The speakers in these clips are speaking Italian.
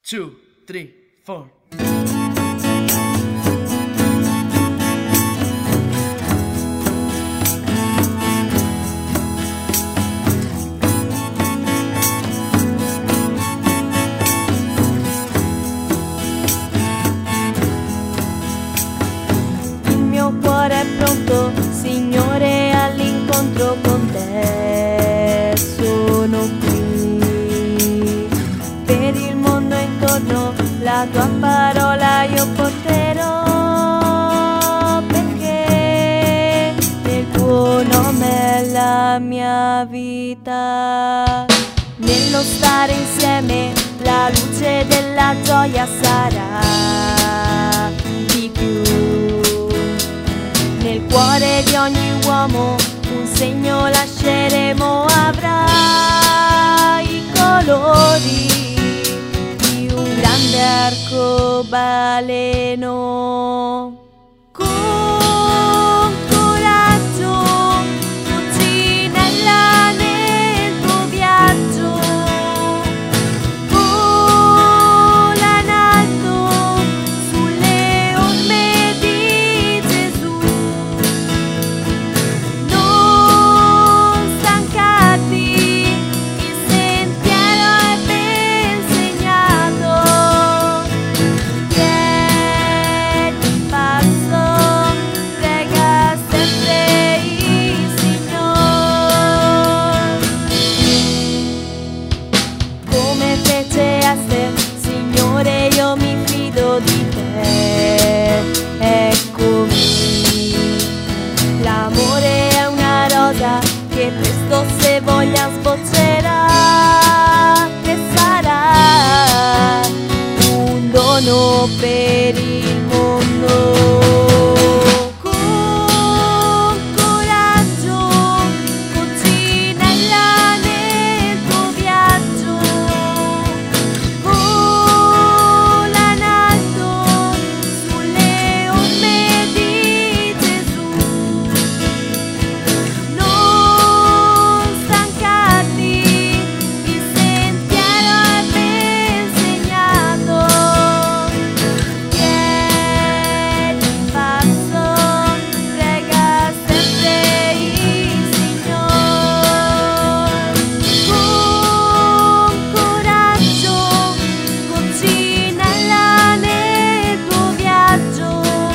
2, 3, 4. Il mio cuore è pronto, Signore, all'incontro con te. Sono qui per il mondo intorno, la tua parola io porterò, perché nel tuo nome è la mia vita. Nello stare insieme la luce della gioia sarà di più. Nel cuore di ogni uomo un segno lasceremo, avrà i colori di un grande arcobaleno. Con coraggio, coccinella nel tuo viaggio, vola in alto sulle orme di Gesù. Non stancarti, il sentiero è ben segnato. Tieni il passo, prega sempre il Signore. Come fece Ester, Signore, io mi fido di te. Eccomi. L'amore è una rosa che presto, se voglia, sboccerà, che sarà un dono per il mondo. Con coraggio, coccinella nel tuo viaggio, vola in alto sulle orme di Gesù. Non stancarti, il sentiero è ben segnato. Tieni il passo, prega sempre il Signore. Con coraggio, coccinella nel tuo viaggio,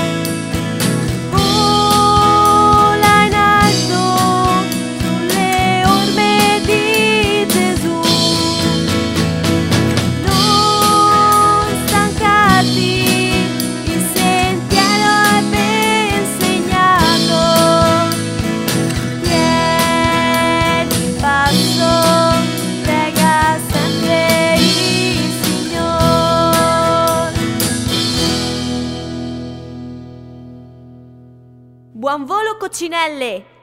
vola in alto sulle orme di Gesù. Non stancarti, il sentiero è ben segnato. Tieni il passo, prega sempre il Signore. Buon volo, coccinelle!